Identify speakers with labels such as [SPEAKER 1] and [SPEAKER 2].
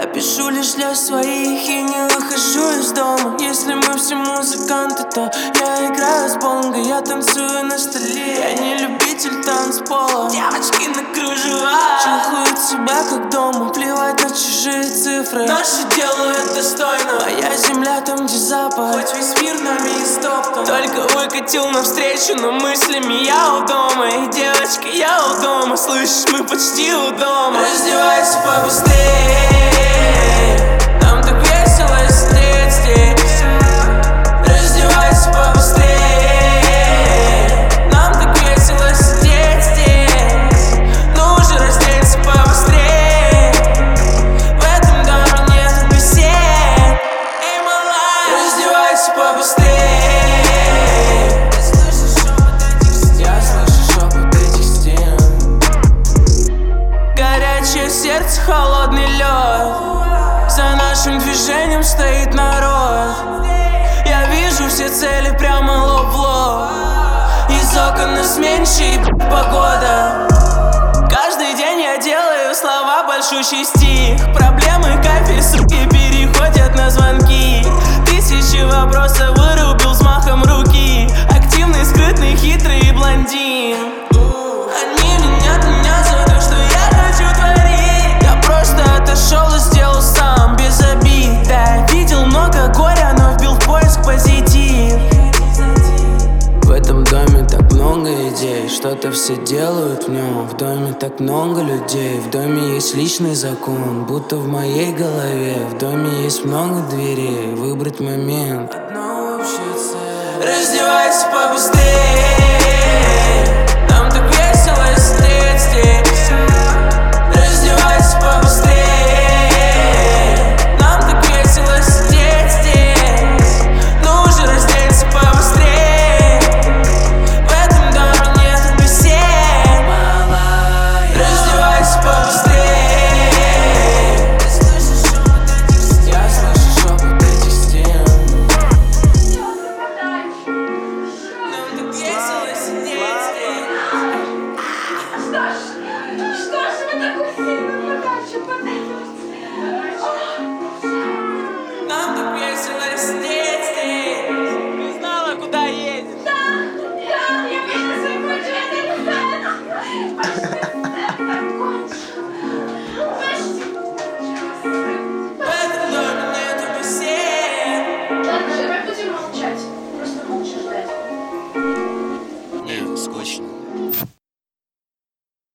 [SPEAKER 1] Я пишу лишь для своих и не выхожу из дома. Если мы все музыканты, то я играю с бонго. Я танцую на столе, я не любитель танцпола. Девочки на кружевах чухают себя как дома. Плевать на чужие цифры, наши делают достойно. Моя земля там, где запад, хоть весь мир нами истоптан. Только выкатил навстречу, но мыслями я у дома. И девочка, я у дома, слышишь, мы почти у дома. Раздевайся побыстрее, нам так весело сидеть здесь. Раздевайся побыстрее, нам так весело сидеть здесь. Ну уже разденься побыстрее, в этом доме нет бесед. Эй, малая, раздевайся побыстрее. Я слышу шепот этих стен. Горячее сердце, холодный лед. За нашим движением стоит народ. Я вижу все цели прямо лоб в лоб. Из окон на сменящая погода. Каждый день я делаю слова большущий стих. Проблемы капель, суки, переходят на звонки. Тысячи вопросов вырубил взмахом руки. Активный, скрытный, хитрый блондин. Они винят меня за то, что я хочу творить. Я просто отошел и сделал сам, без обид. Да, видел много горя, но вбил в поиск позитив. В этом доме так много идей, что-то все делают в нем. В доме так много людей, в доме есть личный закон, будто в моей голове. В доме есть много дверей, выбрать момент. Одна общая цель. Раздевайся побыстрее, нам так весело сидеть здесь. Раздевайся побыстрее, нам так весело сидеть здесь. Ну уже разденься побыстрее, в этом доме нет бесед. Раздевайся побыстрее. Я слышу шепот этих стен. Нам так весело сидеть здесь.
[SPEAKER 2] Что ж вы такой сильный подачу?
[SPEAKER 1] Нам так весело сидеть здесь. Не знала, куда едешь.
[SPEAKER 2] Да, я вижу свой
[SPEAKER 1] В этом доме нету бесед.
[SPEAKER 2] Ладно, давай будем молчать. Просто молча ждать.
[SPEAKER 3] Не, скучно.